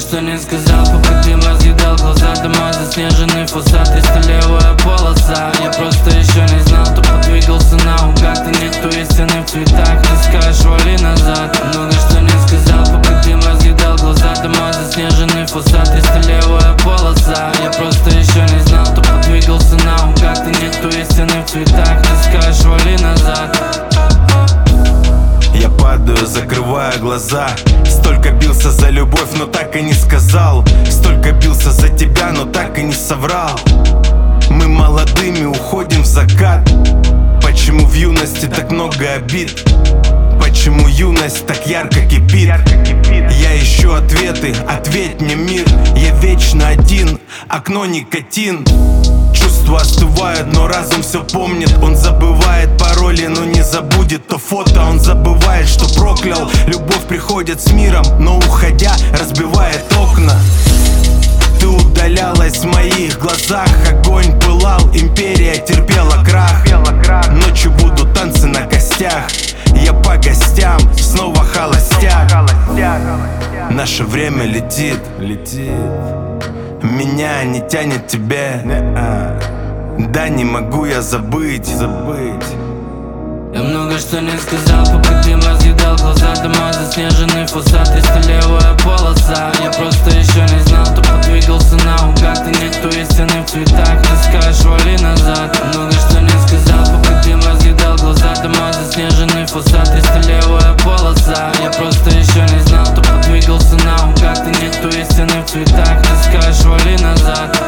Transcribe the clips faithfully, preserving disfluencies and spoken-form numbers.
что не сказал, пока дым разъедал глаза. Дома заснеженный фасад, тристолевая полоса. Я просто еще не знал, тупо двигался наугад. И никто истины в цветах, не скажешь, вали назад. Много что не сказал, пока дым разъедал глаза. Дома заснеженный фасад, тристолевая полоса. Я просто еще не знал, тупо двигался наугад. И никто истины в цветах, не скажешь, вали назад. Я падаю, закрывая глаза. Столько бился за любовь, но так и не сказал. Столько бился за тебя, но так и не соврал. Мы молодыми уходим в закат. Почему в юности так много обид? Почему юность так ярко кипит? Я ищу ответы, ответь мне, мир. Я вечно один, окно никотин. Чувства остывают, но разум все помнит. Он забывает пароли, но не забудет то фото. Он забывает, что проклял. Любовь приходит с миром, но уходя разбивает окна. Ты удалялась в моих глазах. Огонь пылал, империя терпела крах. Ночью будут танцы на костях. Я по гостям, снова холостяк. Наше время летит, летит. Меня не тянет тебе. Да не могу я забыть, забыть. Я много что не сказал, пока дым разъедал глаза. Дома заснеженный фасад, тристолевая полоса. Я просто еще не знал, тупо двигался наугад. И никто истины в цветах, не скажешь, вали назад. Много что не сказал, пока дым разъедал глаза. Дома заснеженный фасад, тристолевая полоса. Я просто еще не знал, тупо двигался наугад. И никто истины в цветах, не скажешь, вали назад.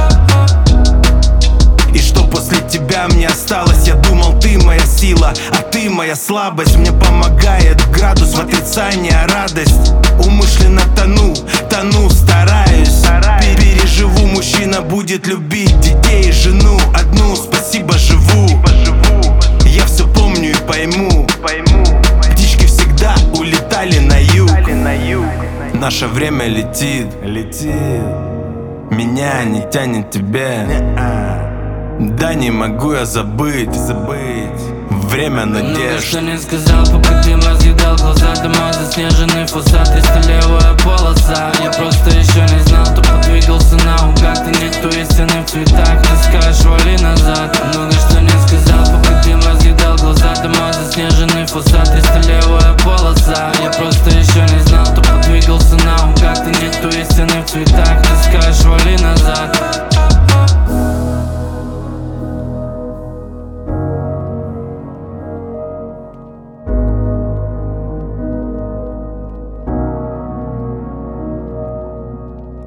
И что после тебя мне осталось? Я думал, ты моя сила, а ты моя слабость. Мне помогает градус в отрицании, а радость. Умышленно тону, тону, стараюсь. Переживу, мужчина будет любить детей и жену одну. Спасибо, живу. Я все помню и пойму. Птички всегда улетали на юг. Наше время летит, летит. Меня не тянет тебе. Да не могу я забыть, забыть. Время надежд. Много что не сказал, пока дым разъедал глаза. Дома заснеженный фасад, тристолевая полоса. Я просто еще не знал, тупо двигался наугад. И никто истины в цветах,